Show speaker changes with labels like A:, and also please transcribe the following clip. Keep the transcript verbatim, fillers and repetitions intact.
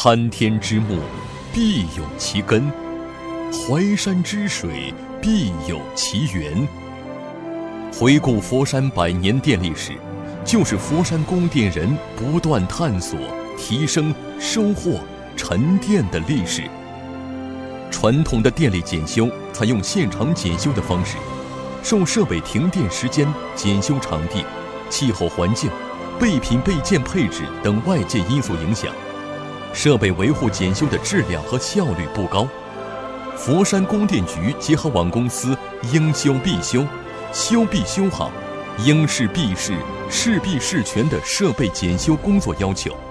A: 参天之木，必有其根；淮山之水，必有其源。回顾佛山百年电力史，就是佛山供电人不断探索、提升、收获、沉淀的历史。传统的电力检修采用现场检修的方式，受设备停电时间、检修场地、气候环境、备品备件配置等外界因素影响，设备维护检修的质量和效率不高。佛山供电局结合网公司应修必修、修必修好、应试必试、试必试全的设备检修工作要求，